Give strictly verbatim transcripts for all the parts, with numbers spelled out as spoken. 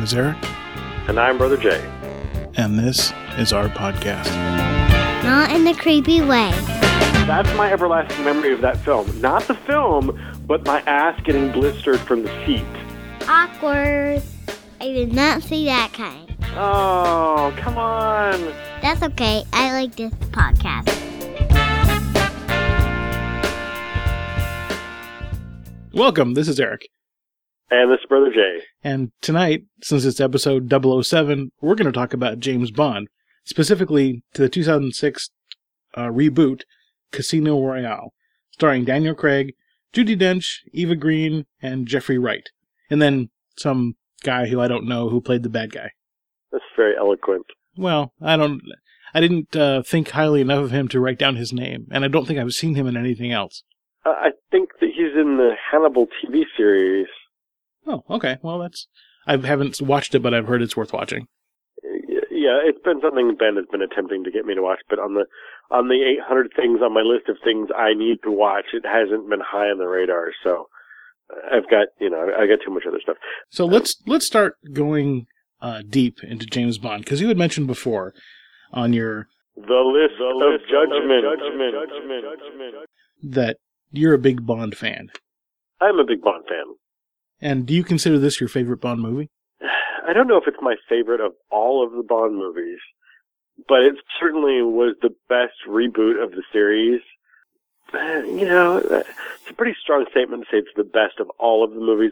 name is Eric. And I'm Brother Jay. And this is our podcast. Not in a creepy way. That's my everlasting memory of that film. Not the film, but my ass getting blistered from the seat. Awkward. I did not see that kind. Oh, come on. That's okay. I like this podcast. Welcome, this is Eric. And this is Brother Jay. And tonight, since it's episode double oh seven, we're going to talk about James Bond, specifically to the two thousand six uh, reboot, Casino Royale, starring Daniel Craig, Judi Dench, Eva Green, and Jeffrey Wright. And then some guy who I don't know who played the bad guy. That's very eloquent. Well, I don't... I didn't uh, think highly enough of him to write down his name, and I don't think I've seen him in anything else. Uh, I think that he's in the Hannibal T V series. Oh, okay. Well, that's... I haven't watched it, but I've heard it's worth watching. Yeah, it's been something Ben has been attempting to get me to watch, but on the on the eight hundred things on my list of things I need to watch, it hasn't been high on the radar. So I've got, you know, I got too much other stuff. So let's let's start going uh, deep into James Bond, because you had mentioned before on your the list the of list judgment, of judgment, judgment, judgment that you're a big Bond fan. I'm a big Bond fan. And do you consider this your favorite Bond movie? I don't know if it's my favorite of all of the Bond movies, but it certainly was the best reboot of the series. Uh, you know, it's a pretty strong statement to say it's the best of all of the movies.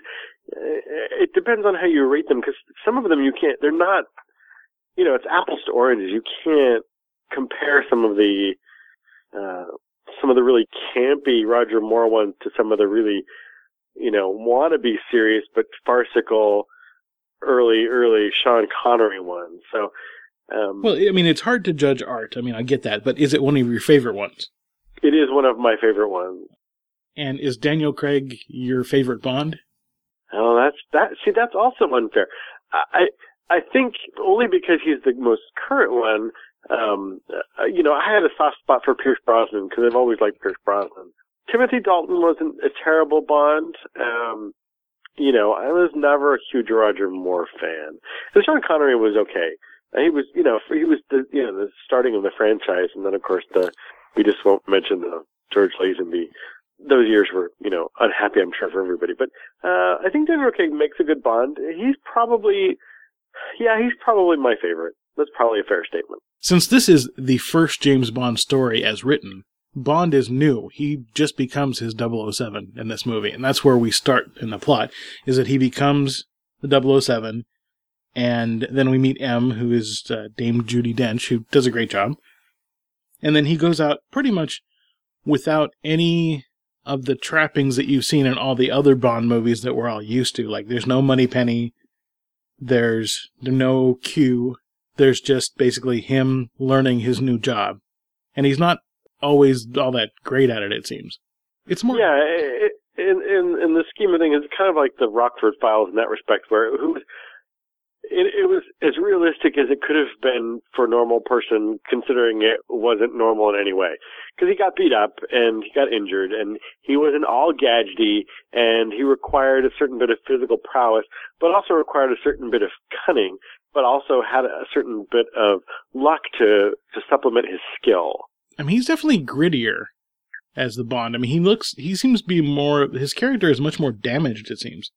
It depends on how you rate them, because some of them you can't, they're not, you know, it's apples to oranges. You can't compare some of the, uh, some of the really campy Roger Moore ones to some of the really, you know, wannabe serious but farcical early, early Sean Connery ones. So, um, well, I mean, it's hard to judge art. I mean, I get that, but is it one of your favorite ones? It is one of my favorite ones. And is Daniel Craig your favorite Bond? Oh, that's that. See, that's also unfair. I I think only because he's the most current one. Um, uh, you know, I had a soft spot for Pierce Brosnan because I've always liked Pierce Brosnan. Timothy Dalton wasn't a terrible Bond. Um, you know, I was never a huge Roger Moore fan. And Sean Connery was okay. He was, you know, he was the, you know, the starting of the franchise, and then of course the, we just won't mention the George Lazenby. Those years were, you know, unhappy, I'm sure, for everybody. But uh, I think Daniel Craig makes a good Bond. He's probably, yeah, he's probably my favorite. That's probably a fair statement. Since this is the first James Bond story as written, Bond is new. He just becomes his double oh seven in this movie. And that's where we start in the plot, is that he becomes the double oh seven, and then we meet M, who is uh, Dame Judi Dench, who does a great job. And then he goes out pretty much without any of the trappings that you've seen in all the other Bond movies that we're all used to. Like, there's no Moneypenny, there's no Q, there's just basically him learning his new job. And he's not always all that great at it, it seems. It's more... Yeah, it, in, in, in the scheme of things, it's kind of like the Rockford Files in that respect, where who it, it was as realistic as it could have been for a normal person, considering it wasn't normal in any way. Because he got beat up, and he got injured, and he wasn't all gadgety, and he required a certain bit of physical prowess, but also required a certain bit of cunning, but also had a certain bit of luck to, to supplement his skill. I mean, he's definitely grittier as the Bond. I mean, he looks, he seems to be more, his character is much more damaged, it seems.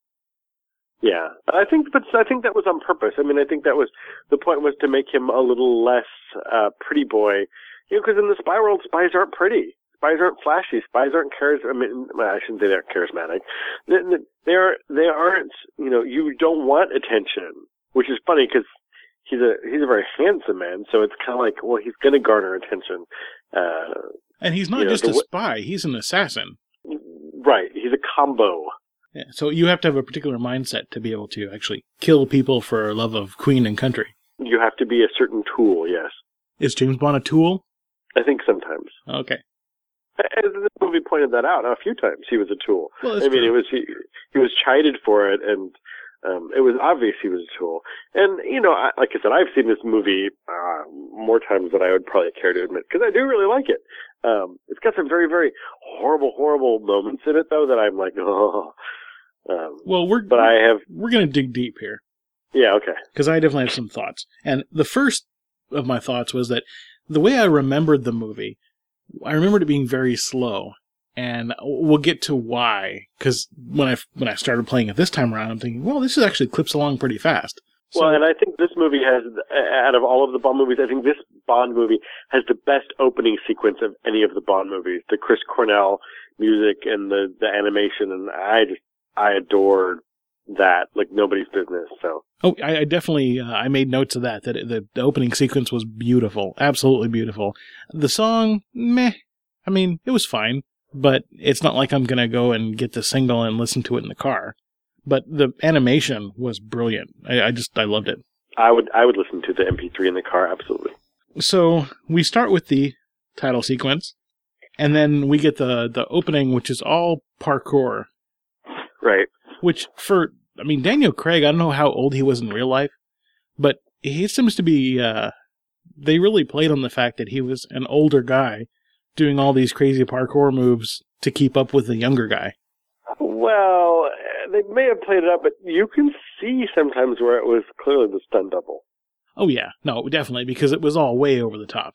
Yeah, I think, but I think that was on purpose. I mean, I think that was, the point was to make him a little less, uh, pretty boy. You know, because in the spy world, spies aren't pretty. Spies aren't flashy. Spies aren't charismatic. I mean, well, I shouldn't say they're charismatic. They, they are, they aren't, you know, you don't want attention, which is funny because he's a, he's a very handsome man. So it's kind of like, well, he's going to garner attention. Uh, and he's not you know, just a w- spy. He's an assassin. Right. He's a combo. Yeah, so you have to have a particular mindset to be able to actually kill people for love of queen and country. You have to be a certain tool, yes. Is James Bond a tool? I think sometimes. Okay. And the movie pointed that out a few times. He was a tool. Well, I mean, true. it was he, he was chided for it, and um, it was obvious he was a tool. And you know, I, like I said, I've seen this movie uh, more times than I would probably care to admit, because I do really like it. Um, it's got some very, very horrible, horrible moments in it, though, that I'm like, oh. Um, well, we're but I have we're going to dig deep here. Yeah, okay. Because I definitely have some thoughts. And the first of my thoughts was that the way I remembered the movie, I remembered it being very slow. And we'll get to why. Because when I, when I started playing it this time around, I'm thinking, well, this actually clips along pretty fast. So, well, and I think this movie has, out of all of the Bond movies, I think this Bond movie has the best opening sequence of any of the Bond movies. The Chris Cornell music and the, the animation, and I just, I adored that like nobody's business. So oh, I, I definitely uh, I made notes of that. That it, the, the opening sequence was beautiful, absolutely beautiful. The song, meh. I mean, it was fine, but it's not like I'm gonna go and get the single and listen to it in the car. But the animation was brilliant. I, I just I loved it. I would I would listen to the M P three in the car, absolutely. So we start with the title sequence, and then we get the the opening, which is all parkour. Right. Which, for, I mean, Daniel Craig, I don't know how old he was in real life, but he seems to be, uh, they really played on the fact that he was an older guy doing all these crazy parkour moves to keep up with the younger guy. Well, they may have played it up, but you can see sometimes where it was clearly the stunt double. Oh, yeah. No, definitely, because it was all way over the top.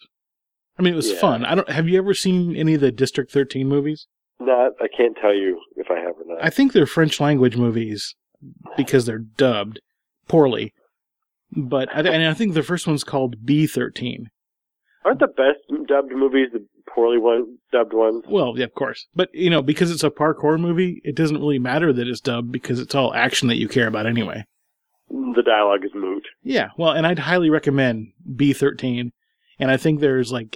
I mean, it was yeah. fun. I don't. Have you ever seen any of the District thirteen movies? Not, I can't tell you if I have or not. I think they're French language movies because they're dubbed poorly. But I, and I think the first one's called B thirteen. Aren't the best dubbed movies the poorly one, dubbed ones? Well, yeah, of course. But, you know, because it's a parkour movie, it doesn't really matter that it's dubbed because it's all action that you care about anyway. The dialogue is moot. Yeah, well, and I'd highly recommend B thirteen. And I think there's, like,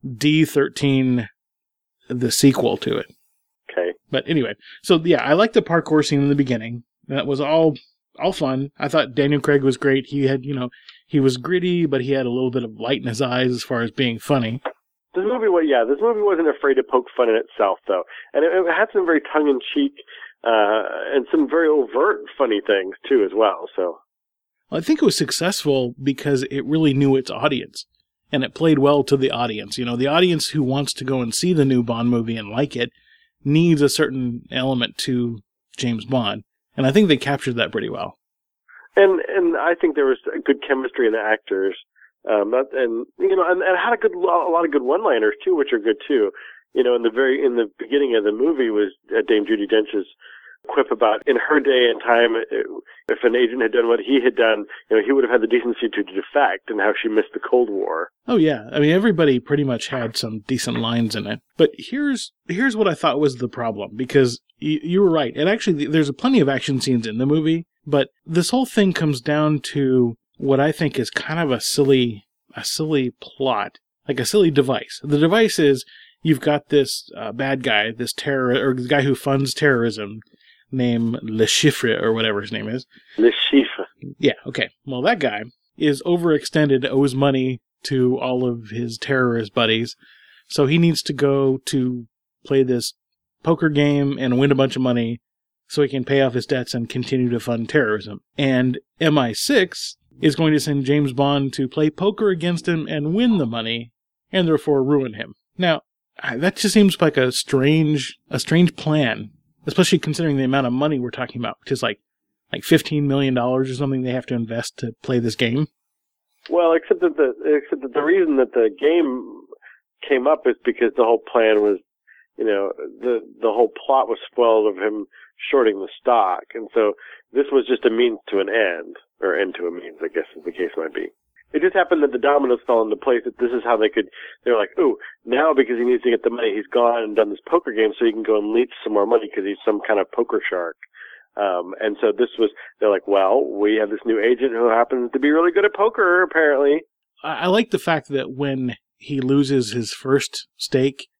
D thirteen, the sequel to it. Okay. But anyway, so yeah, I liked the parkour scene in the beginning. That was all all fun. I thought Daniel Craig was great. He had, you know, he was gritty, but he had a little bit of light in his eyes as far as being funny. This movie, was, yeah, this movie wasn't afraid to poke fun in itself, though. And it, it had some very tongue-in-cheek uh, and some very overt funny things, too, as well. So, well, I think it was successful because it really knew its audience. And it played well to the audience. You know, the audience who wants to go and see the new Bond movie and like it needs a certain element to James Bond. And I think they captured that pretty well. And and I think there was good chemistry in the actors. Um, not, and, you know, and, and had a good, a lot of good one-liners, too, which are good, too. You know, in the very, in the beginning of the movie was uh, Dame Judi Dench's quip about, in her day and time, if an agent had done what he had done, you know, he would have had the decency to defect, and how she missed the Cold War. Oh, yeah. I mean, everybody pretty much had some decent lines in it. But here's here's what I thought was the problem, because y- you were right. And actually, there's plenty of action scenes in the movie, but this whole thing comes down to what I think is kind of a silly, a silly plot, like a silly device. The device is, you've got this uh, bad guy, this terror, or the guy who funds terrorism, named Le Chiffre, or whatever his name is. Le Chiffre. Yeah, okay. Well, that guy is overextended, owes money to all of his terrorist buddies, so he needs to go to play this poker game and win a bunch of money so he can pay off his debts and continue to fund terrorism. And M I six is going to send James Bond to play poker against him and win the money, and therefore ruin him. Now, that just seems like a strange, a strange plan. Especially considering the amount of money we're talking about, which is like like fifteen million dollars or something they have to invest to play this game. Well, except that the except that the reason that the game came up is because the whole plan was, you know, the the whole plot was spoiled of him shorting the stock, and so this was just a means to an end, or end to a means, I guess, as the case might be. It just happened that the dominoes fell into place, that this is how they could, they were like, oh, now because he needs to get the money, he's gone and done this poker game so he can go and leech some more money because he's some kind of poker shark. Um, and so this was, they're like, well, we have this new agent who happens to be really good at poker, apparently. I, I like the fact that when he loses his first stake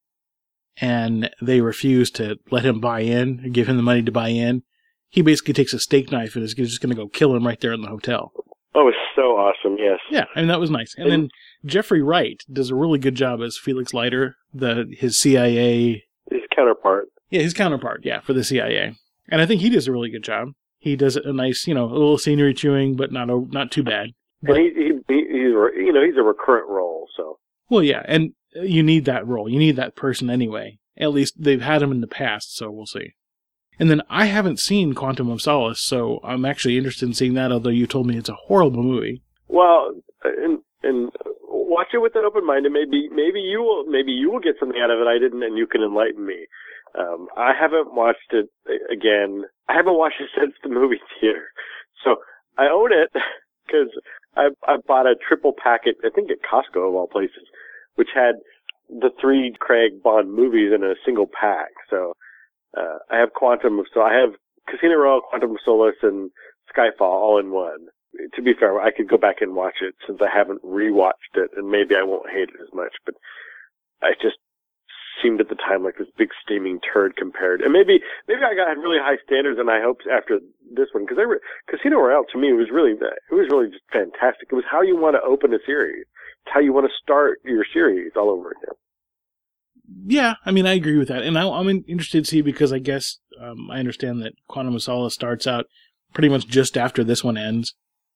and they refuse to let him buy in, or give him the money to buy in, he basically takes a steak knife and is just going to go kill him right there in the hotel. Oh, it's so awesome, yes. Yeah, I mean, that was nice. And, and then Jeffrey Wright does a really good job as Felix Leiter, the his C I A... His counterpart. Yeah, his counterpart, yeah, for the C I A. And I think he does a really good job. He does a nice, you know, a little scenery chewing, but not a, not too bad. But, and he, he, he, he's, you know, he's a recurrent role, so... Well, yeah, and you need that role. You need that person anyway. At least they've had him in the past, so we'll see. And then I haven't seen Quantum of Solace, so I'm actually interested in seeing that, although you told me it's a horrible movie. Well, and, and watch it with an open mind, and maybe maybe you will maybe you will get something out of it I didn't, and you can enlighten me. Um, I haven't watched it again. I haven't watched it since the movie theater, so I own it because I I bought a triple packet, I think at Costco of all places, which had the three Craig Bond movies in a single pack. So uh, I have Quantum of so I have Casino Royale, Quantum of Solace, and Skyfall all in one. To be fair, I could go back and watch it since I haven't rewatched it, and maybe I won't hate it as much. But I just seemed at the time like this big steaming turd compared. And maybe maybe I got really high standards, and I hoped after this one, because re- Casino Royale to me was really it was really just fantastic. It was how you want to open a series. It's how you want to start your series all over again. Yeah, I mean, I agree with that. And I, I'm interested to see because I guess um, I understand that Quantum of Solace starts out pretty much just after this one ends.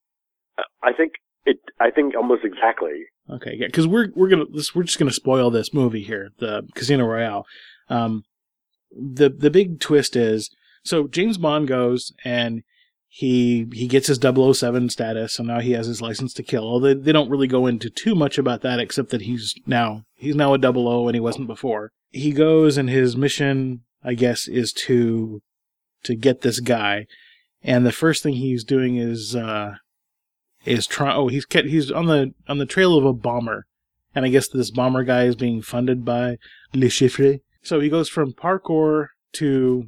I think it. I think almost exactly. Okay, yeah, because we're we're gonna this, we're just gonna spoil this movie here, the Casino Royale. Um, the the big twist is so James Bond goes and he he gets his double oh seven status, so now he has his license to kill. They they don't really go into too much about that, except that he's now he's now a double O and he wasn't before. He goes and his mission, I guess, is to to get this guy, and the first thing he's doing is. Uh, Is trying? Oh, he's kept, he's on the on the trail of a bomber, and I guess this bomber guy is being funded by Le Chiffre. So he goes from parkour to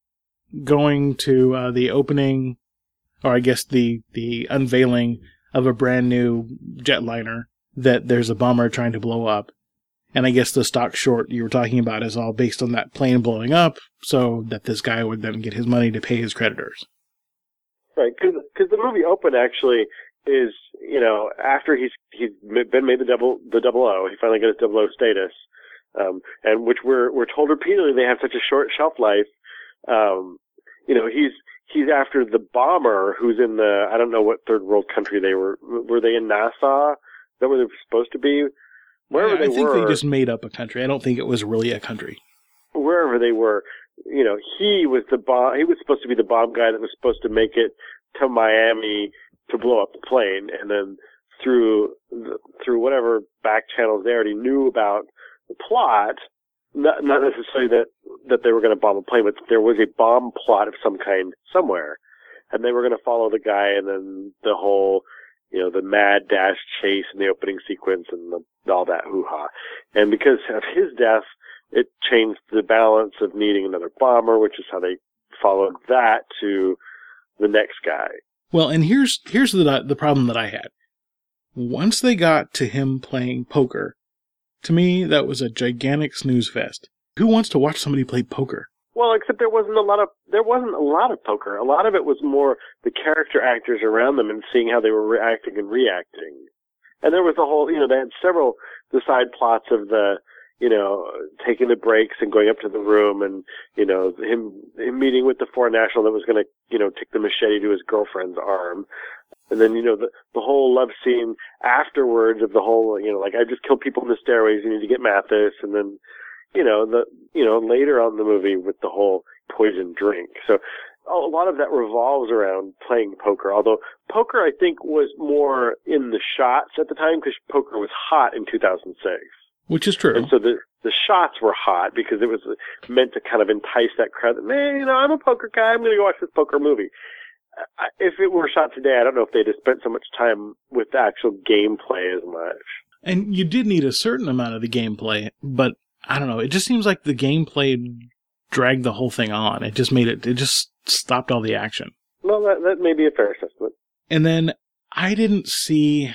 going to uh, the opening, or I guess the the unveiling of a brand new jetliner that there's a bomber trying to blow up, and I guess the stock short you were talking about is all based on that plane blowing up, so that this guy would then get his money to pay his creditors. Right, because the movie open actually. Is, you know, after he's he's been made the double the double O, he finally got his double O status, um, and which we're we're told repeatedly they have such a short shelf life. Um, you know, he's he's after the bomber who's in the I don't know what third world country they were. Were they in Nassau? Is that where they were supposed to be? Wherever yeah, I they think were, they just made up a country. I don't think it was really a country. Wherever they were, you know, he was the bomb. He was supposed to be the bomb guy that was supposed to make it to Miami. To blow up the plane, and then through through whatever back channels they already knew about the plot, not, not necessarily that that they were going to bomb a plane, but there was a bomb plot of some kind somewhere, and they were going to follow the guy, and then the whole, you know, the mad dash chase in the opening sequence and the, all that hoo-ha. And because of his death, it changed the balance of needing another bomber, which is how they followed that to the next guy. Well, and here's here's the the problem that I had. Once they got to him playing poker, to me that was a gigantic snooze fest. Who wants to watch somebody play poker? Well, except there wasn't a lot of there wasn't a lot of poker. A lot of it was more the character actors around them and seeing how they were reacting and reacting. And there was a whole, you know, they had several the side plots of the, you know, taking the breaks and going up to the room and, you know, him, him meeting with the foreign national that was going to, you know, take the machete to his girlfriend's arm. And then, you know, the, the whole love scene afterwards of the whole, you know, like, I just killed people in the stairways, you need to get Mathis. And then, you know, the, you know, later on in the movie with the whole poison drink. So a lot of that revolves around playing poker, although poker, I think, was more in the shots at the time because poker was hot in two thousand six. Which is true. And so the the shots were hot because it was meant to kind of entice that crowd. Man, you know, I'm a poker guy. I'm going to go watch this poker movie. I, if it were shot today, I don't know if they'd have spent so much time with the actual gameplay as much. And you did need a certain amount of the gameplay, but I don't know. It just seems like the gameplay dragged the whole thing on. It just made it, it just stopped all the action. Well, that, that may be a fair assessment. And then I didn't see,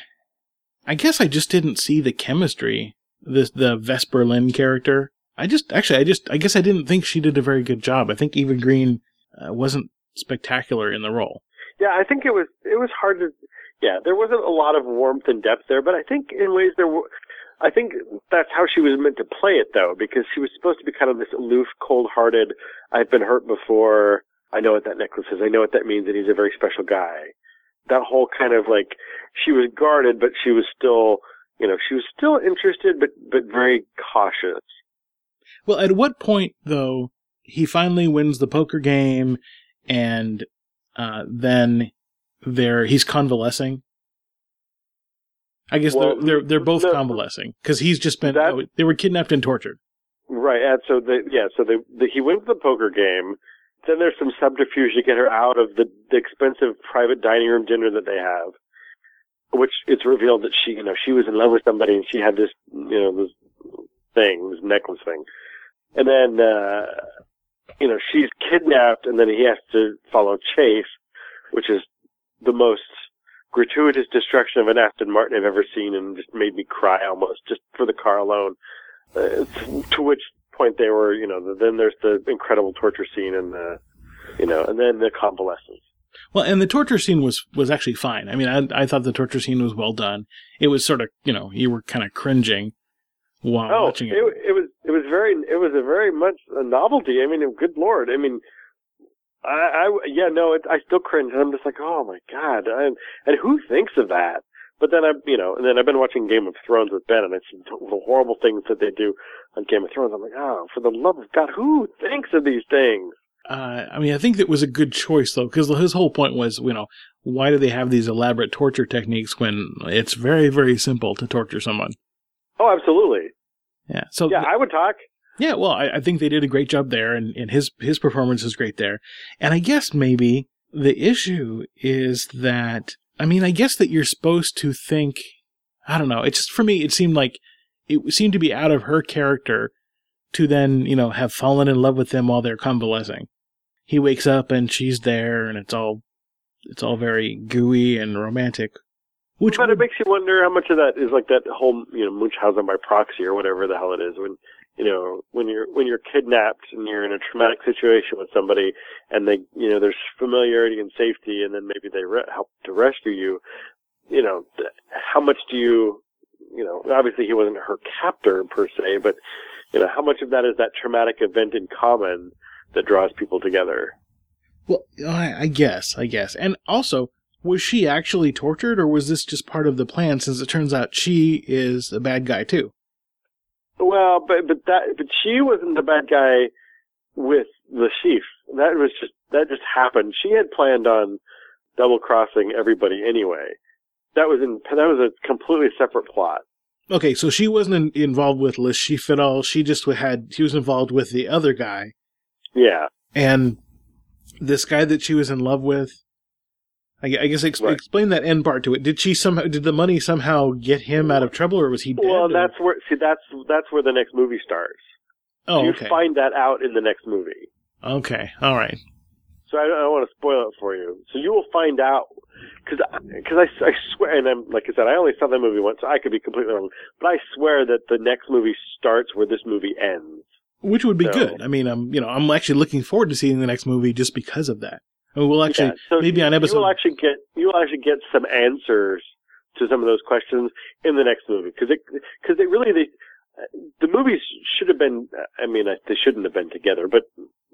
I guess I just didn't see the chemistry. This, the Vesper Lynd character. I just, actually, I just, I guess I didn't think she did a very good job. I think Eva Green uh, wasn't spectacular in the role. Yeah, I think it was, it was hard to, yeah, there wasn't a lot of warmth and depth there, but I think in ways there were, I think that's how she was meant to play it though, because she was supposed to be kind of this aloof, cold-hearted, I've been hurt before, I know what that necklace is, I know what that means, and he's a very special guy. That whole kind of like, she was guarded, but she was still, you know, she was still interested, but, but very cautious. Well, at what point, though, he finally wins the poker game, and uh, then they're he's convalescing. I guess Well, they're they're they're both the- convalescing because he's just been that- oh, they were kidnapped and tortured. Right, and so they, yeah, so they, the, he wins the poker game. Then there's some subterfuge to get her out of the, the expensive private dining room dinner that they have, which it's revealed that she, you know, she was in love with somebody and she had this, you know, this thing, this necklace thing. And then, uh, you know, she's kidnapped and then he has to follow chase, which is the most gratuitous destruction of an Aston Martin I've ever seen and just made me cry almost, just for the car alone. Uh, to which point they were, you know, then there's the incredible torture scene and the, you know, and then the convalescence. Well, and the torture scene was, was actually fine. I mean, I I thought the torture scene was well done. It was sort of, you know, you were kind of cringing while Oh, watching it. it, it was, it was very, it was a very much a novelty. I mean, good Lord. I mean, I, I yeah, no, it, I still cringe. And I'm just like, oh my God. And, and who thinks of that? But then I, you know, and then I've been watching Game of Thrones with Ben, and I see the horrible things that they do on Game of Thrones. I'm like, oh, for the love of God, who thinks of these things? Uh, I mean, I think that was a good choice, though, because his whole point was, you know, why do they have these elaborate torture techniques when it's very, very simple to torture someone? Oh, absolutely. Yeah. So Yeah, I would talk. yeah, well, I, I think they did a great job there, and, and his his performance is great there. And I guess maybe the issue is that, I mean, I guess that you're supposed to think, I don't know, it just, for me, it seemed like, it seemed to be out of her character to then, you know, have fallen in love with them while they're convalescing. He wakes up and she's there, and it's all, it's all very gooey and romantic. Which But would, it makes you wonder how much of that is like that whole, you know, Munchausen by proxy or whatever the hell it is. When, you know, when you're when you're kidnapped and you're in a traumatic situation with somebody, and they, you know, there's familiarity and safety, and then maybe they re- help to rescue you. You know, th- how much do you, you know, obviously he wasn't her captor per se, but you know, how much of that is that traumatic event in common that draws people together? well, I, I guess, I guess. And also, was she actually tortured, or was this just part of the plan, since it turns out she is a bad guy, too? Well, but but that but she wasn't the bad guy with the chief. That was just that just happened. She had planned on double crossing everybody anyway. That was in that was a completely separate plot. Okay, so she wasn't in, involved with Le Chiffre at all. She just had, she was involved with the other guy. Yeah. And this guy that she was in love with, I, I guess ex- Right. explain that end part to it. Did she somehow, did the money somehow get him out of trouble, or was he dead? Well, or- that's where see that's that's where the next movie starts. oh, You okay. find that out in the next movie. Okay, all right. So I, I don't want to spoil it for you. So you will find out because because I, I swear, and I'm like I said, I only saw that movie once, so I could be completely wrong. But I swear that the next movie starts where this movie ends. Which would be So- good. I mean, I'm, you know, I'm actually looking forward to seeing the next movie just because of that. I mean, we'll actually, Yeah, so maybe you, on episode... you will actually get you will actually get some answers to some of those questions in the next movie because it because they really they the movies should have been. I mean, they shouldn't have been together, but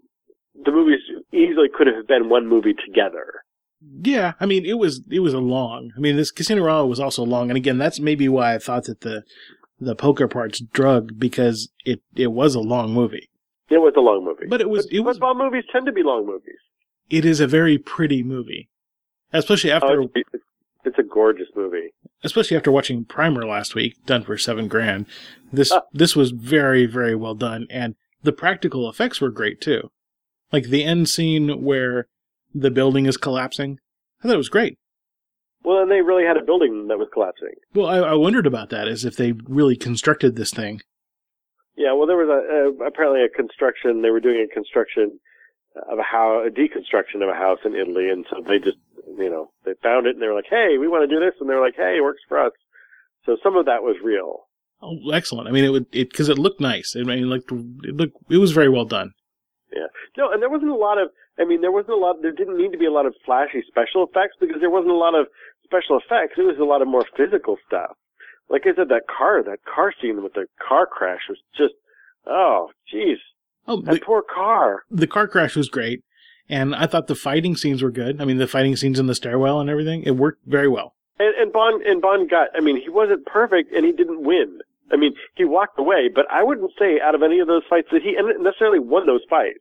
the movies easily could have been one movie together. Yeah, I mean, it was it was a long. I mean, this Casino Royale was also long, and again, that's maybe why I thought that the the poker part's drug, because it it was a long movie. It was a long movie, But it was but, it was but Bond movies tend to be long movies. it is a very pretty movie, especially after Oh, it's, it's a gorgeous movie. especially after watching Primer last week, done for seven grand. This Ah. this was very very well done, and the practical effects were great too. Like the end scene where the building is collapsing, I thought it was great. Well, and they really had a building that was collapsing. Well, I, I wondered about that, as if they really constructed this thing. Yeah, well, there was a, a apparently a construction. They were doing a construction of a house, a deconstruction of a house in Italy, and so they just, you know, they found it and they were like, "Hey, we want to do this," and they were like, "Hey, it works for us." So some of that was real. Oh, excellent! I mean, it would it because it looked nice. I mean, like it looked, it was very well done. Yeah. No, and there wasn't a lot of. I mean, there wasn't a lot. There didn't need to be a lot of flashy special effects because there wasn't a lot of special effects. It was a lot of more physical stuff. Like I said, that car, that car scene with the car crash was just, oh, jeez, Oh, that the, poor car. the car crash was great, and I thought the fighting scenes were good. I mean, the fighting scenes in the stairwell and everything, it worked very well. And, and Bond and Bond got. I mean, he wasn't perfect, and he didn't win. I mean, he walked away, but I wouldn't say out of any of those fights that he necessarily won those fights.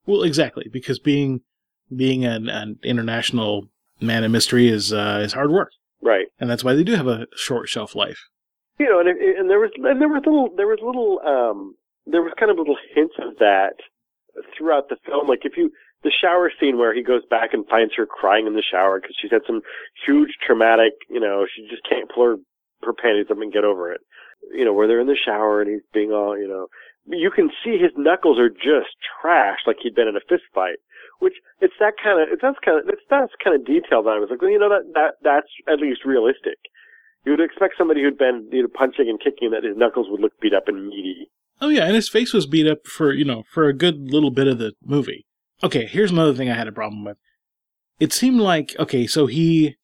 Well, exactly, because being being an, an international man of mystery is uh, is hard work, Right. and that's why they do have a short shelf life. You know, and, it, and there was and there was little there was little um there was kind of little hints of that throughout the film. Like if you the shower scene where he goes back and finds her crying in the shower because she's had some huge traumatic, you know, she just can't pull her her panties up and get over it. You know, where they're in the shower and he's being all, you know, you can see his knuckles are just trashed like he'd been in a fist fight. Which it's that kind of it's that's kind of it's that's kind of detailed. That I was like, well, you know, that that that's at least realistic. You would expect somebody who'd been, you know, punching and kicking that his knuckles would look beat up and meaty. Oh yeah, and his face was beat up for, you know, for a good little bit of the movie. Okay, here's another thing I had a problem with. It seemed like, okay, so he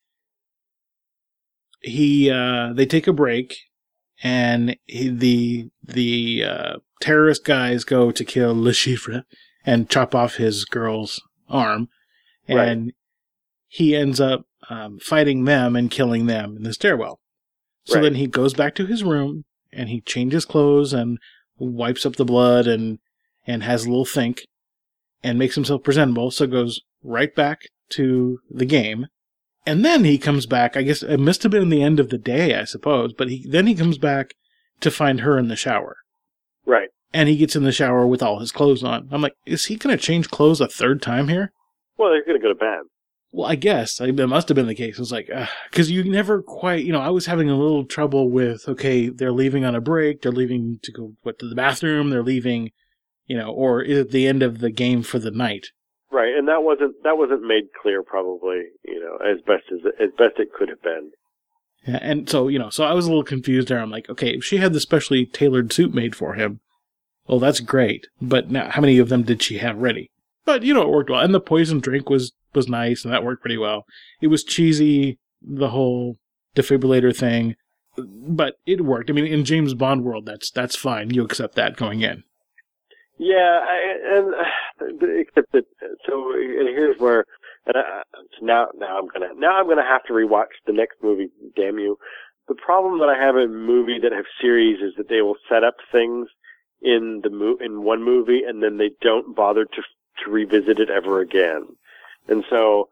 he uh they take a break and he, the the uh terrorist guys go to kill Le Chiffre and chop off his girl's arm, and right. he ends up um, fighting them and killing them in the stairwell. So right. then he goes back to his room, and he changes clothes and wipes up the blood and and has a little think, and makes himself presentable, so goes right back to the game. And then he comes back, I guess it must have been the end of the day, I suppose, but he then he comes back to find her in the shower. Right. And he gets in the shower with all his clothes on. I'm like, is he going to change clothes a third time here? Well, he's going to go to bed. Well, I guess. I, that must have been the case. It was like, because you never quite, you know, I was having a little trouble with, okay, they're leaving on a break, they're leaving to go what, to the bathroom, they're leaving, you know, or is it the end of the game for the night? Right, and that wasn't that wasn't made clear probably, you know, as best as as best it could have been. Yeah, and so, you know, so I was a little confused there. I'm like, okay, if she had the specially tailored suit made for him, well, that's great. But now, how many of them did she have ready? But, you know, it worked well. And the poison drink was, was nice, and that worked pretty well. It was cheesy, the whole defibrillator thing, but it worked. I mean, in James Bond world, that's that's fine. You accept that going in. Yeah, I, and uh, except that, so and here's where, and I, now now I'm gonna now I'm gonna have to rewatch the next movie. Damn you! The problem that I have in movie that have series is that they will set up things in the mo- in one movie and then they don't bother to to revisit it ever again. And so,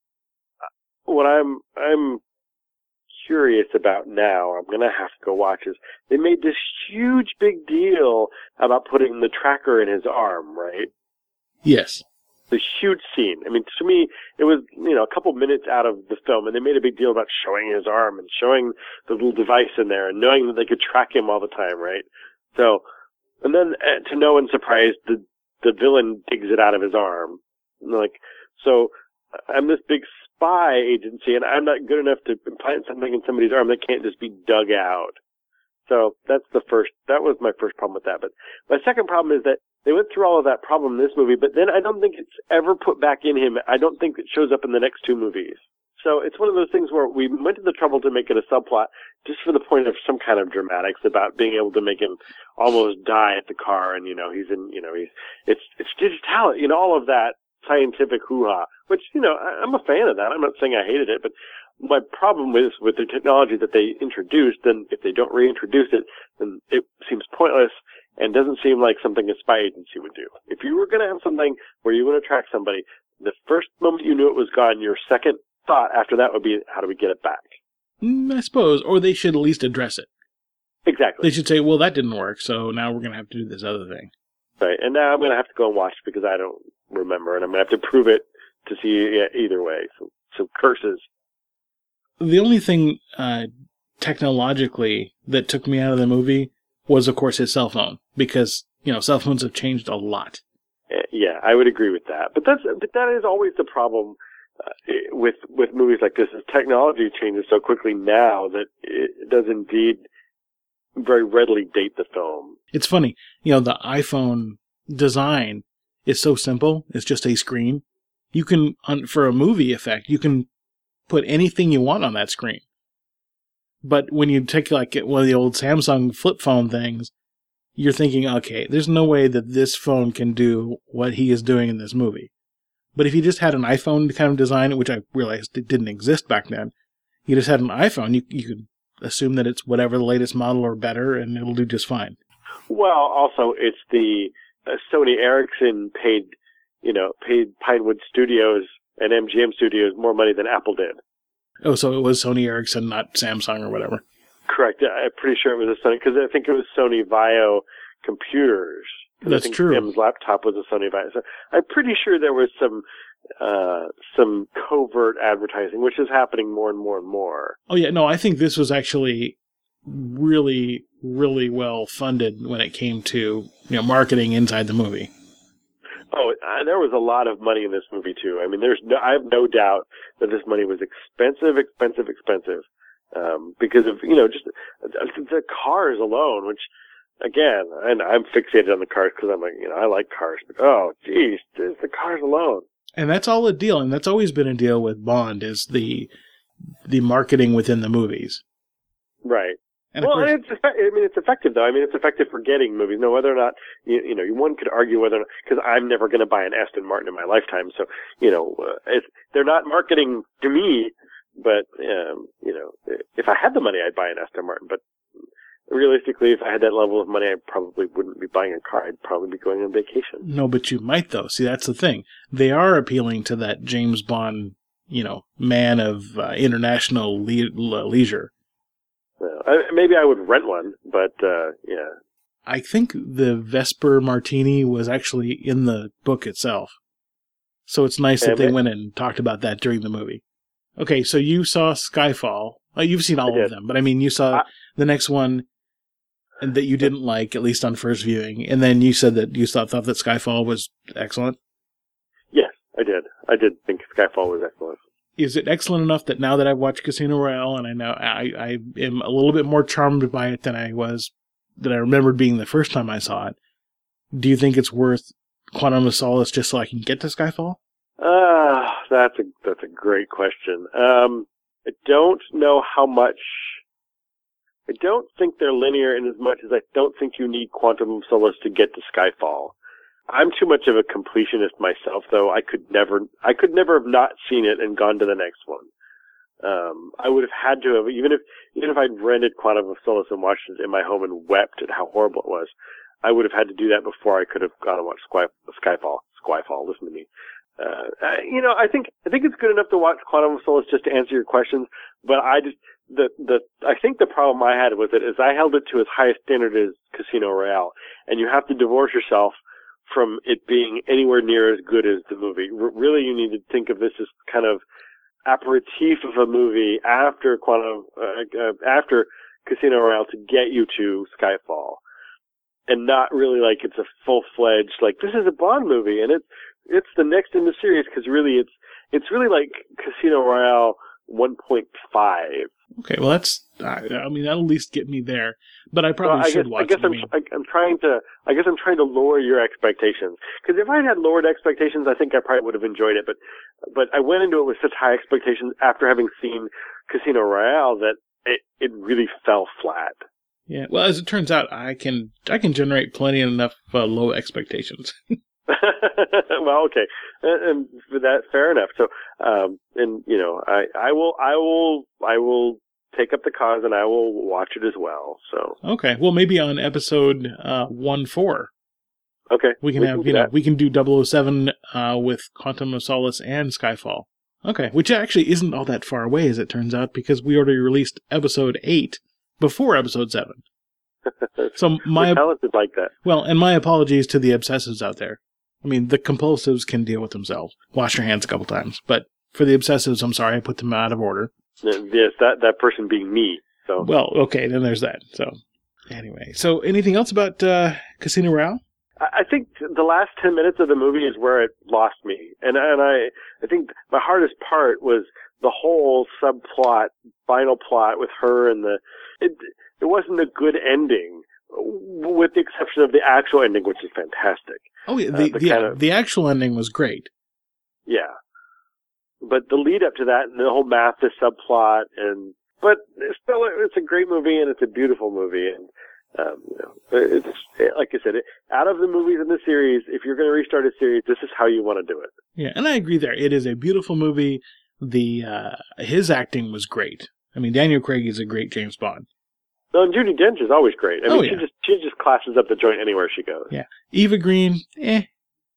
what I'm I'm curious about now, I'm gonna have to go watch is they made this huge big deal about putting the tracker in his arm, right? Yes. The huge scene. I mean, to me, it was, you know, a couple minutes out of the film, and they made a big deal about showing his arm and showing the little device in there and knowing that they could track him all the time, right? So, and then uh, to no one's surprise, the the villain digs it out of his arm. And like, so I'm this big spy agency, and I'm not good enough to implant something in somebody's arm that can't just be dug out. So that's the first, that was my first problem with that. But my second problem is that they went through all of that problem in this movie, but then I don't think it's ever put back in him. I don't think it shows up in the next two movies. So it's one of those things where we went to the trouble to make it a subplot just for the point of some kind of dramatics about being able to make him almost die at the car, and, you know, he's in, you know, he's, it's, it's digital, you know, all of that scientific hoo-ha, which, you know, I, I'm a fan of that. I'm not saying I hated it, but my problem is with the technology that they introduced, then if they don't reintroduce it, then it seems pointless and doesn't seem like something a spy agency would do. If you were going to have something where you want to track somebody, the first moment you knew it was gone, your second thought after that would be, how do we get it back? Mm, I suppose, or they should at least address it. Exactly. They should say, well, that didn't work, so now we're going to have to do this other thing. Right, and now I'm going to have to go and watch it because I don't remember, and I'm going to have to prove it to see yeah, either way. So, so curses. The only thing uh, technologically that took me out of the movie was, of course, his cell phone, because, you know, cell phones have changed a lot. Yeah, I would agree with that. But that's but that is always the problem uh, with with movies like this. Is technology changes so quickly now that it does indeed very readily date the film. It's funny, you know, the iPhone design is so simple. It's just a screen. You can, for a movie effect, you can put anything you want on that screen. But when you take like one of the old Samsung flip phone things, you're thinking, okay, there's no way that this phone can do what he is doing in this movie. But if you just had an iPhone kind of design, which I realized it didn't exist back then, you just had an iPhone, you, you could assume that it's whatever the latest model or better, and it'll do just fine. Well, also, it's the uh, Sony Ericsson paid, you know, paid Pinewood Studios and M G M Studios more money than Apple did. Oh, so it was Sony Ericsson, not Samsung or whatever. Correct. I'm pretty sure it was a Sony, because I think it was Sony Vaio computers. That's I think true. Tim's laptop was a Sony Vaio. So I'm pretty sure there was some uh, some covert advertising, which is happening more and more and more. Oh, yeah. No, I think this was actually really, really well funded when it came to, you know, marketing inside the movie. Oh, uh, there was a lot of money in this movie, too. I mean, there's no, I have no doubt that this money was expensive, expensive, expensive. Um, because of, you know, just the cars alone, which, again, and I'm fixated on the cars because I'm like, you know, I like cars, but oh, geez, just the cars alone. And that's all a deal, and that's always been a deal with Bond, is the the marketing within the movies. Right. And well, of course, and it's effect- I mean, it's effective, though. I mean, it's effective for getting movies. No, whether or not, you, you know, one could argue whether or not, because I'm never going to buy an Aston Martin in my lifetime, so, you know, uh, it's, they're not marketing to me, but, um, you know, if I had the money, I'd buy an Aston Martin, but realistically, if I had that level of money, I probably wouldn't be buying a car. I'd probably be going on vacation. No, but you might, though. See, that's the thing. They are appealing to that James Bond, you know, man of uh, international le- le- leisure. Well, I, maybe I would rent one, but, uh, yeah. I think the Vesper Martini was actually in the book itself. So it's nice that And they it- went and talked about that during the movie. Okay, so you saw Skyfall. Uh, you've seen all I of did. them, but I mean, you saw I- the next one and that you didn't like, at least on first viewing, and then you said that you thought, thought that Skyfall was excellent. Yes, I did. I did think Skyfall was excellent. Is it excellent enough that now that I've watched Casino Royale and I know I, I am a little bit more charmed by it than I was, than I remembered being the first time I saw it, do you think it's worth Quantum of Solace just so I can get to Skyfall? Ah, that's a that's a great question. Um, I don't know how much. I don't think they're linear in as much as I don't think you need Quantum of Solace to get to Skyfall. I'm too much of a completionist myself, though. I could never, I could never have not seen it and gone to the next one. Um, I would have had to have, even if even if I'd rented Quantum of Solace and watched it in my home and wept at how horrible it was, I would have had to do that before I could have gone and watched Sky, Skyfall. Skyfall, listen to me. Uh, I, you know, I think I think it's good enough to watch Quantum of Solace just to answer your questions, but I just the the I think the problem I had with it is I held it to as high a standard as Casino Royale, and you have to divorce yourself from it being anywhere near as good as the movie. R- really, you need to think of this as kind of aperitif of a movie after Quantum uh, uh, after Casino Royale to get you to Skyfall, and not really like it's a full fledged like this is a Bond movie and it's it's the next in the series because really it's it's really like Casino Royale one point five. Okay, well that's, I, I mean, that'll at least get me there, but I probably So I should guess, watch I guess it. I I'm, mean, I, I'm trying to, I guess I'm trying to lower your expectations. Because if I had lowered expectations, I think I probably would have enjoyed it. But, but I went into it with such high expectations after having seen Casino Royale that it, it really fell flat. yeah, well, as it turns out, I can, I can generate plenty enough uh, low expectations. Well, okay, and, and for that, fair enough. So, um, and you know, I, I will, I will, I will take up the cause, and I will watch it as well. So, Okay, well, maybe on episode uh, one four, okay, we can we have, can do you know, that. we can do double oh seven uh, with Quantum of Solace and Skyfall. Okay, which actually isn't all that far away, as it turns out, because we already released episode eight before episode seven. So my We're talented like that. well, and my apologies to the obsessives out there. I mean, the compulsives can deal with themselves. Wash your hands a couple times. But for the obsessives, I'm sorry, I put them out of order. Yes, that that person being me. So, Well, okay, then there's that. So, anyway. So, anything else about uh, Casino Royale? I I think the last ten minutes of the movie is where it lost me, and and I I think my hardest part was the whole subplot, final plot with her and the. It it wasn't a good ending, with the exception of the actual ending, which is fantastic. Oh, yeah, Uh, the, the the, kind of- the actual ending was great. Yeah, but the lead up to that and the whole Mathis subplot, and but it's still it's a great movie and it's a beautiful movie, and um, you know, it's like I said, it, out of the movies in the series, if you're going to restart a series, this is how you want to do it. Yeah, and I agree there. It is a beautiful movie. The uh, his acting was great. I mean, Daniel Craig is a great James Bond. No, and Judi Dench is always great. I mean, Oh, she yeah. just she just classes up the joint anywhere she goes. Yeah. Eva Green, eh.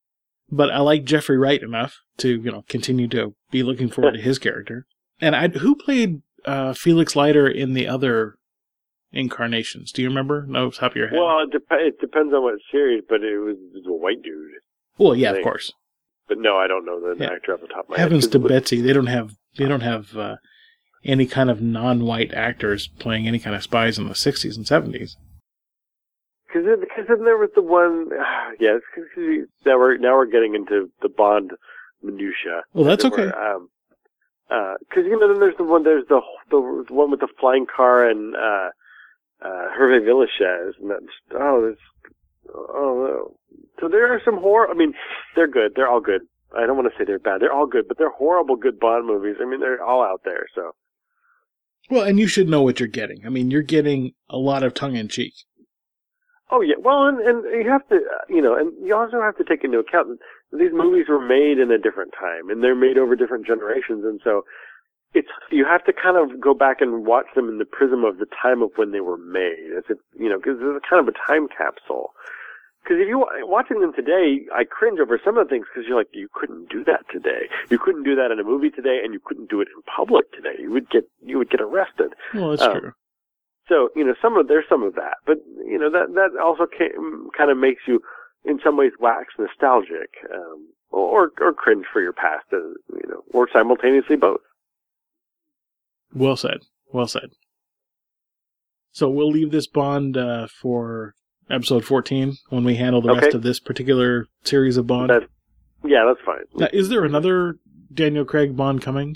but I like Jeffrey Wright enough to, you know, continue to be looking forward to his character. And I, who played uh, Felix Leiter in the other incarnations? Do you remember? No, off the top of your head. Well, it, dep- it depends on what series, but it was, it was a white dude. Well, yeah, of course. But no, I don't know the Yeah. actor off the top of my Heavens head. to Betsy, they don't have they don't have uh, any kind of non-white actors playing any kind of spies in the sixties and seventies. Because then, cause then there was the one, yeah, it's cause we, now we're now we're getting into the Bond minutia. Well, that's okay. Where, um, uh, cause you know, then there's the one, there's the the, the one with the flying car and uh, uh, Hervé Villechaize, and that's oh, there's oh no. So there are some horror. I mean, they're good. They're all good. I don't want to say they're bad. They're all good, but they're horrible good Bond movies. I mean, they're all out there. So. Well, and you should know what you're getting. I mean, you're getting a lot of tongue-in-cheek. Oh yeah, well, and, and you have to, uh, you know, and you also have to take into account that these movies were made in a different time, and they're made over different generations, and so it's you have to kind of go back and watch them in the prism of the time of when they were made, as if you know, because it's kind of a time capsule. Because if you watching them today, I cringe over some of the things because you're like, you couldn't do that today. You couldn't do that in a movie today, and you couldn't do it in public today. You would get you would get arrested. Well, that's um, true. So, you know, some of, there's some of that, but, you know, that, that also came, kind of makes you, in some ways, wax nostalgic, um, or, or cringe for your past, uh, you know, or simultaneously both. Well said. Well said. So we'll leave this Bond, uh, for episode fourteen when we handle the Okay. rest of this particular series of Bond. That, yeah, that's fine. Now, is there another Daniel Craig Bond coming?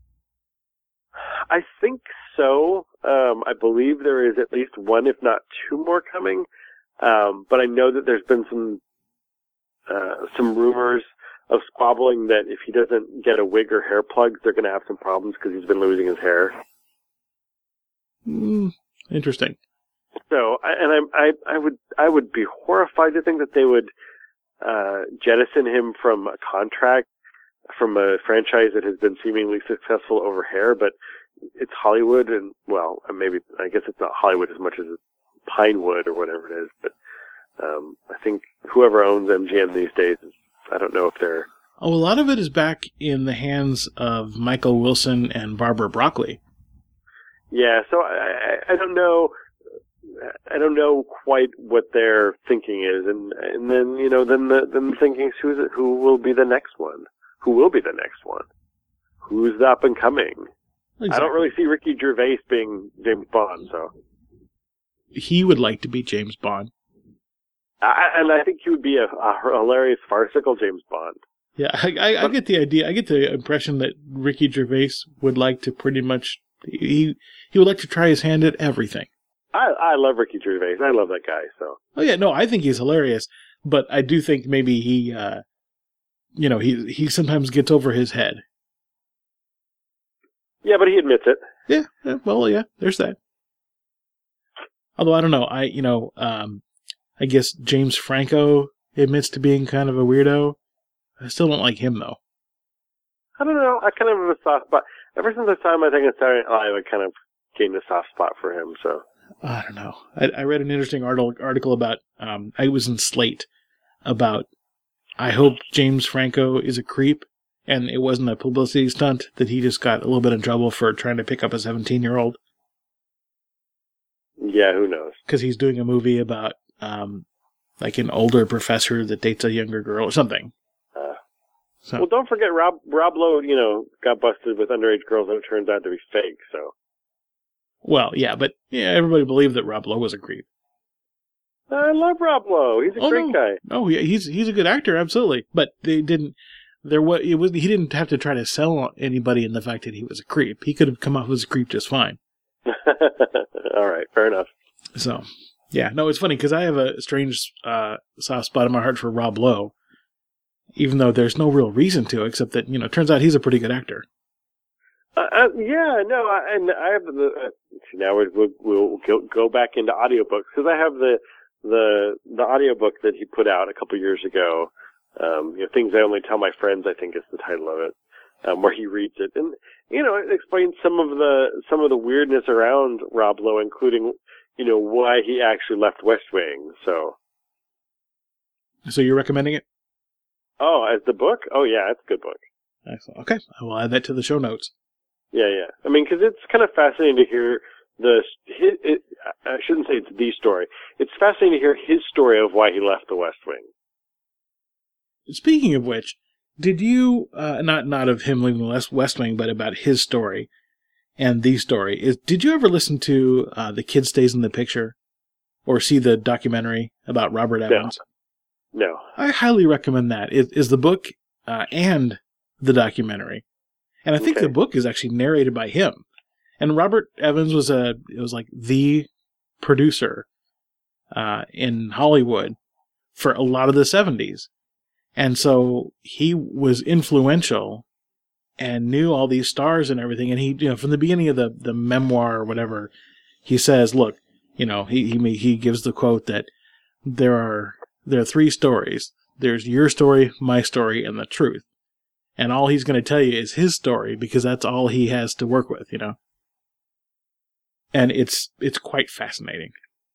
I think so. Um, I believe there is at least one, if not two more coming. Um, but I know that there's been some, uh, some rumors of squabbling that if he doesn't get a wig or hair plugs, they're going to have some problems because he's been losing his hair. Mm, interesting. So, I- and I, I, I would, I would be horrified to think that they would, uh, jettison him from a contract from a franchise that has been seemingly successful over hair, but it's Hollywood, and well, maybe I guess it's not Hollywood as much as it's Pinewood or whatever it is. But um, I think whoever owns M G M these days, I don't know if they're. Oh, a lot of it is back in the hands of Michael Wilson and Barbara Broccoli. Yeah, so I, I, I don't know. I don't know quite what their thinking is, and and then you know, then the then the thinking is who's it, who will be the next one? Who will be the next one? Who's the up and coming? Exactly. I don't really see Ricky Gervais being James Bond, so. He would like to be James Bond. I, and I think he would be a, a hilarious, farcical James Bond. Yeah, I, I, I get the idea. I get the impression that Ricky Gervais would like to pretty much he he would like to try his hand at everything. I, I love Ricky Gervais. I love that guy. So. Oh yeah, no, I think he's hilarious, but I do think maybe he, uh, you know, he he sometimes gets over his head. Yeah, but he admits it. Yeah, yeah, well, yeah, there's that. Although I don't know, I you know, um, I guess James Franco admits to being kind of a weirdo. I still don't like him though. I don't know. I kind of have a soft spot. Ever since I saw him, I think on Saturday Night Live, I kind of gained a soft spot for him. So I don't know. I, I read an interesting article article about. Um, I was in Slate about. I hope James Franco is a creep, and it wasn't a publicity stunt that he just got a little bit in trouble for trying to pick up a seventeen-year-old. Yeah, who knows? Because he's doing a movie about, um, like an older professor that dates a younger girl or something. Uh, So, well, don't forget Rob Rob Lowe. You know, got busted with underage girls, and it turns out to be fake. So. well, yeah, but yeah, everybody believed that Rob Lowe was a creep. I love Rob Lowe. He's a Oh, great no. guy. Oh, yeah, he's he's a good actor, absolutely. But they didn't. There was it was he didn't have to try to sell anybody in the fact that he was a creep. He could have come off as a creep just fine. All right, fair enough. So, yeah, no, it's funny because I have a strange uh, soft spot in my heart for Rob Lowe, even though there's no real reason to, except that you know, it turns out he's a pretty good actor. Uh, uh, yeah, no, I, and I have the. Uh, see, now we'll, we'll go, go back into audiobooks because I have the the the audiobook that he put out a couple years ago. Um, you know, things I only tell my friends. I think is the title of it, um, where he reads it, and you know, it explains some of the some of the weirdness around Rob Lowe, including you know why he actually left West Wing. So, So you're recommending it? Oh, as the book? Oh, yeah, it's a good book. Excellent. Okay, I will add that to the show notes. Yeah, yeah. I mean, because it's kind of fascinating to hear the. His, it, I shouldn't say it's the story. It's fascinating to hear his story of why he left the West Wing. Speaking of which, did you uh, not not of him leaving the West Wing, but about his story and the story? Is did you ever listen to uh, The Kid Stays in the Picture, or see the documentary about Robert Evans? No. No. I highly recommend that. It is the book uh, and the documentary. And I think Okay. the book is actually narrated by him. And Robert Evans was a it was like the producer uh, in Hollywood for a lot of the seventies. And so he was influential and knew all these stars and everything. And he, you know, from the beginning of the, the memoir or whatever, he says, look, you know, he, he, he gives the quote that there are, there are three stories. There's your story, my story, and the truth. And all he's going to tell you is his story because that's all he has to work with, you know. And it's it's quite fascinating.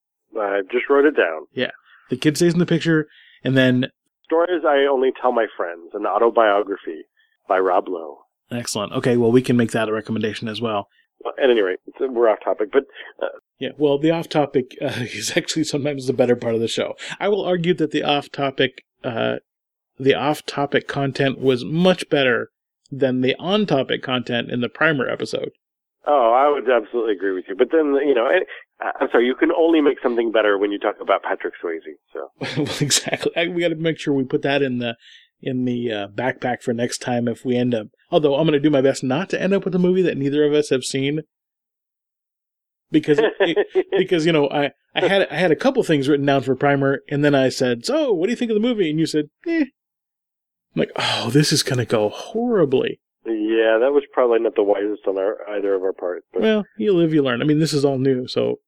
I just wrote it down. Yeah. The Kid Stays in the Picture, and then... Stories I Only Tell My Friends, an autobiography by Rob Lowe. Excellent. Okay, well, we can make that a recommendation as well. Well, at any rate, we're off topic, but... Uh, Yeah, well, the off-topic uh, is actually sometimes the better part of the show. I will argue that the off-topic... Uh, the off-topic content was much better than the on-topic content in the primer episode. oh, I would absolutely agree with you. But then, you know, I, I'm sorry, you can only make something better when you talk about Patrick Swayze, so... Well, exactly. I, we got to make sure we put that in the in the uh, backpack for next time if we end up... Although I'm going to do my best not to end up with a movie that neither of us have seen. Because, it, because you know, I, I had I had a couple things written down for primer, and then I said, so, what do you think of the movie? And you said, eh. I'm like, oh, this is going to go horribly. Yeah, that was probably not the wisest on our either of our parts. But Well, you live, you learn. I mean, this is all new, so...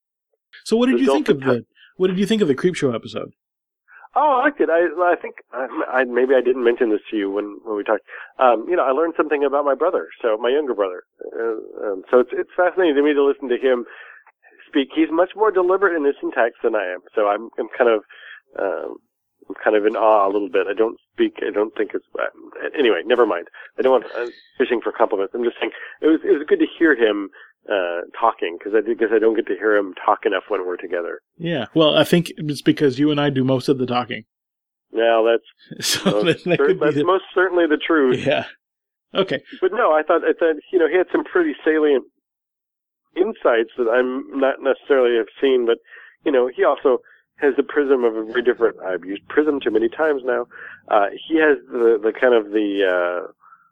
So what did you think of the... What did you think of the Creepshow episode? Oh, I liked it. I, I think I, I, maybe I didn't mention this to you when, when we talked. Um, you know, I learned something about my brother, so my younger brother. Uh, um, so it's it's fascinating to me to listen to him speak. He's much more deliberate in his syntax than I am. So I'm, I'm kind of, um, I'm kind of in awe a little bit. I don't speak. I don't think it's. Uh, anyway, never mind. I don't want I'm fishing for compliments. I'm just saying it was it was good to hear him uh, talking because I because I don't get to hear him talk enough when we're together. Yeah, well, I think it's because you and I do most of the talking. Now that's So most, that, that cer- could be that's the, most certainly the truth. yeah. Okay. But no, I thought I thought you know he had some pretty salient insights that I'm not necessarily have seen, but you know he also has the prism of a very different. I've used prism too many times now. Uh, he has the the kind of the uh,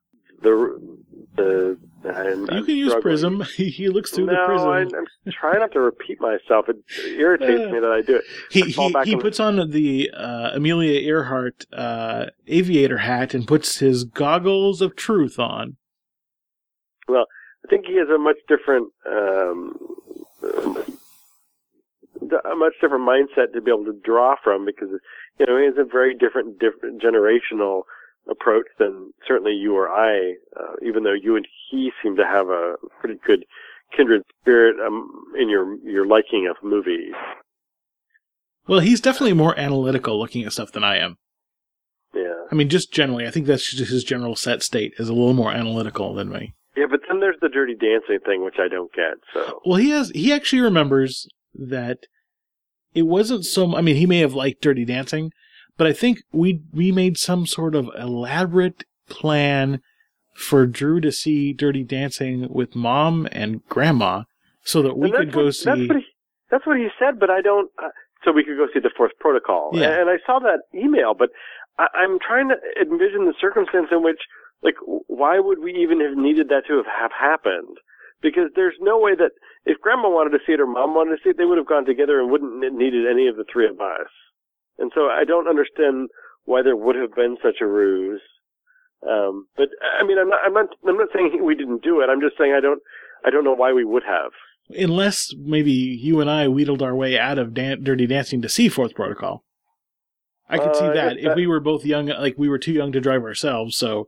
the the. I'm, You I'm can use struggling. prism. He, he looks through no, the prism. I, I'm trying not to repeat myself. It irritates me that I do it. He I fall he, back he on- puts on the uh, Amelia Earhart uh, aviator hat and puts his goggles of truth on. Well, I think he has a much different, um, a much different mindset to be able to draw from because, you know, he has a very different, different generational approach than certainly you or I, uh, even though you and he seem to have a pretty good kindred spirit um, in your, your liking of movies. Well, he's definitely more analytical looking at stuff than I am. Yeah. I mean, just generally, I think that's just his general set state is a little more analytical than me. Yeah, but then there's the Dirty Dancing thing, which I don't get, so. Well, he has. He actually remembers that it wasn't so. I mean, he may have liked Dirty Dancing, but I think we we made some sort of elaborate plan for Drew to see Dirty Dancing with Mom and Grandma, so that we And that's could go what, see. That's what, he, that's what he said, but I don't. Uh, so we could go see the Fourth Protocol, Yeah. and I saw that email, but I, I'm trying to envision the circumstance in which, like, why would we even have needed that to have, have happened? Because there's no way that if Grandma wanted to see it or Mom wanted to see it, they would have gone together and wouldn't have needed any of the three of us. And so I don't understand why there would have been such a ruse. Um, but I mean, I'm not, I'm not, I'm not saying we didn't do it. I'm just saying I don't, I don't know why we would have. Unless maybe you and I wheedled our way out of Dan- Dirty Dancing to see Fourth Protocol. I could see Uh, that yeah, if we were both young, like we were too young to drive ourselves, so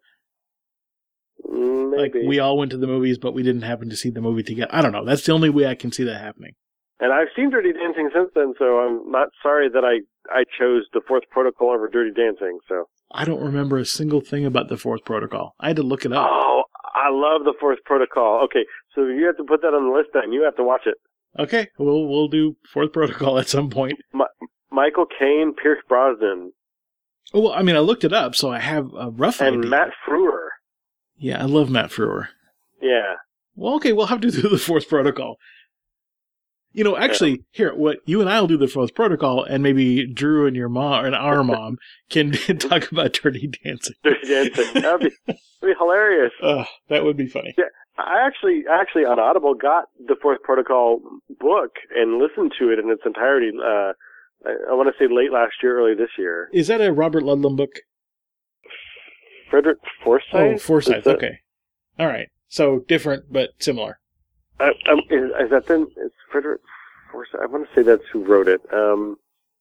Mm, like Maybe. we all went to the movies, but we didn't happen to see the movie together. I don't know. That's the only way I can see that happening. And I've seen Dirty Dancing since then, so I'm not sorry that I, I chose The Fourth Protocol over Dirty Dancing. So I don't remember a single thing about The Fourth Protocol. I had to look it up. Oh, I love The Fourth Protocol. Okay, so you have to put that on the list then. You have to watch it. Okay, we'll we'll do Fourth Protocol at some point. My, Michael Caine, Pierce Brosnan. Oh, well, I mean, I looked it up, so I have a rough and idea. And Matt Frewer. Yeah, I love Matt Frewer. Yeah. Well, okay, we'll have to do The Fourth Protocol. You know, actually, yeah. here, what you and I will do The Fourth Protocol, and maybe Drew and your mom, and our mom, can talk about Dirty Dancing. Dirty Dancing. That would be, that'd be hilarious. Uh, that would be funny. Yeah, I actually, actually on Audible got The Fourth Protocol book and listened to it in its entirety. Uh, I, I want to say late last year, early this year. Is that a Robert Ludlum book? Frederick Forsyth? Oh, Forsyth. That, okay. All right. So different, but similar. I, um, is, is that then? It's Frederick Forsyth. I want to say that's who wrote it. Um,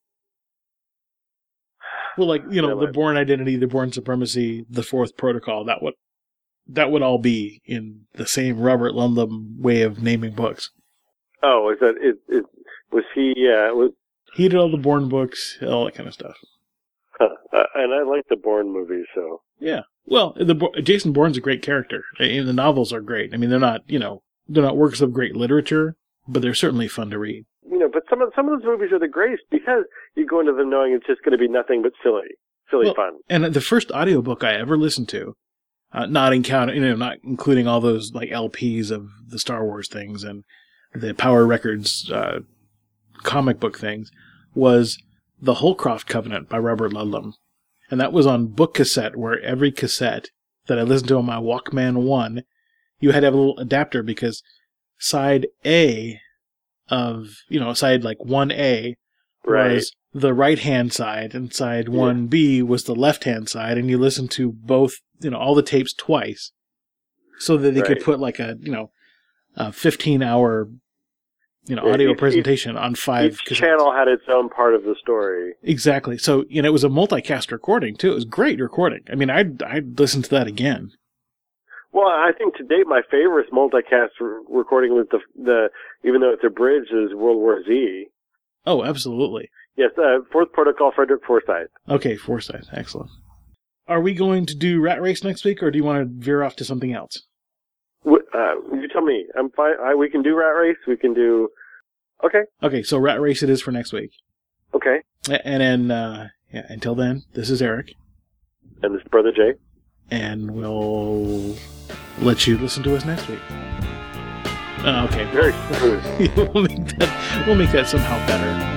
well, like you know, the Bourne Identity, the Bourne Supremacy, the Fourth Protocol. That would that would all be in the same Robert Ludlum way of naming books. Oh, is that it? it was he? Uh, was he did all the Bourne books, all that kind of stuff. Huh. Uh, and I like the Bourne movies, so yeah. Well, the Jason Bourne's a great character. And the novels are great. I mean, they're not, you know, they're not works of great literature, but they're certainly fun to read. You know, but some of some of those movies are the greatest because you go into them knowing it's just going to be nothing but silly, silly well, fun. And the first audiobook I ever listened to, uh, not encounter, you know, not including all those like L Ps of the Star Wars things and the Power Records uh, comic book things, was The Holcroft Covenant by Robert Ludlum. And that was on book cassette, where every cassette that I listened to on my Walkman one, you had to have a little adapter because side A of, you know, side like one A right. was the right-hand side and side yeah. one B was the left-hand side, and you listened to both, you know, all the tapes twice so that they right. could put like a, you know, a fifteen-hour you know, audio each, presentation on five. Each cassettes. Channel had its own part of the story. Exactly. So, you know, it was a multicast recording, too. It was great recording. I mean, I'd, I'd listen to that again. Well, I think to date my favorite multicast re- recording was the, the, even though it's abridged, is World War Z. Oh, absolutely. Yes, uh, Fourth Protocol, Frederick Forsyth. Okay, Forsyth. Excellent. Are we going to do Rat Race next week, or do you want to veer off to something else? Uh, you tell me. I'm fine. I, we can do Rat Race. We can do. Okay. Okay. So Rat Race it is for next week. Okay. And then, uh, yeah. Until then, this is Eric, and this is Brother Jay, and we'll let you listen to us next week. Uh, okay. Very smooth. we'll make that. We'll make that somehow better.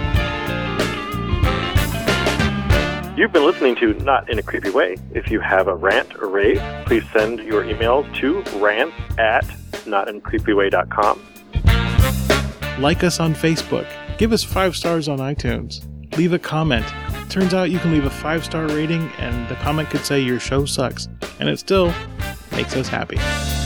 You've been listening to Not in a Creepy Way. If you have a rant or rave, please send your emails to rants at not in a creepy way dot com. Like us on Facebook. Give us five stars on iTunes. Leave a comment. Turns out you can leave a five-star rating and the comment could say your show sucks. And it still makes us happy.